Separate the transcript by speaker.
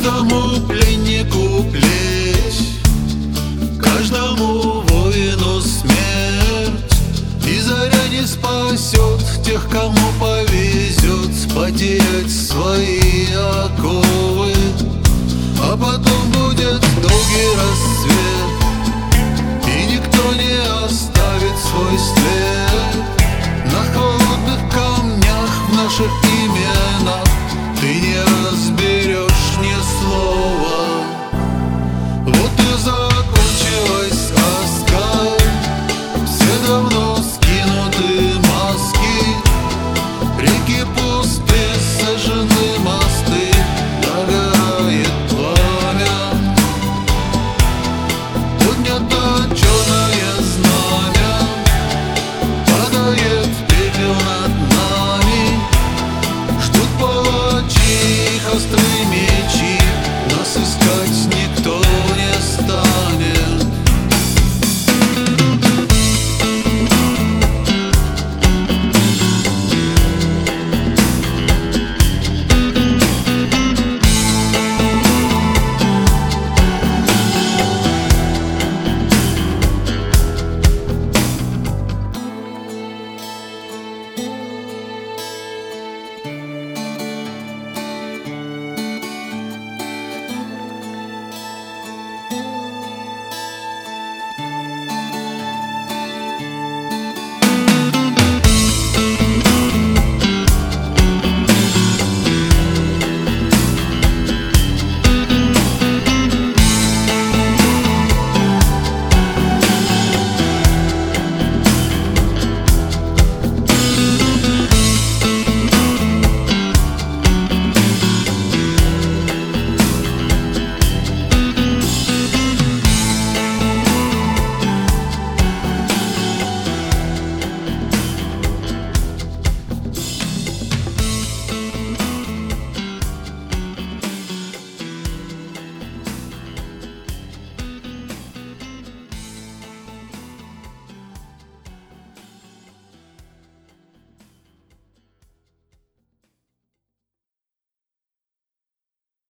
Speaker 1: Каждому пленнику плеть, каждому воину смерть. И заря не спасет тех, кому повезет потерять свои оковы. А потом будет долгий рассвет, и никто не оставит свой след. На холодных камнях в наших именах ты не разберешь ни слова. Вот и закончилась сказка, все давно скинуты маски. Реки пусты, сожжены мосты, догорает пламя. Поднято черное знамя, падает пепел над нами. Ждут палачи, их острые мечи, нас искать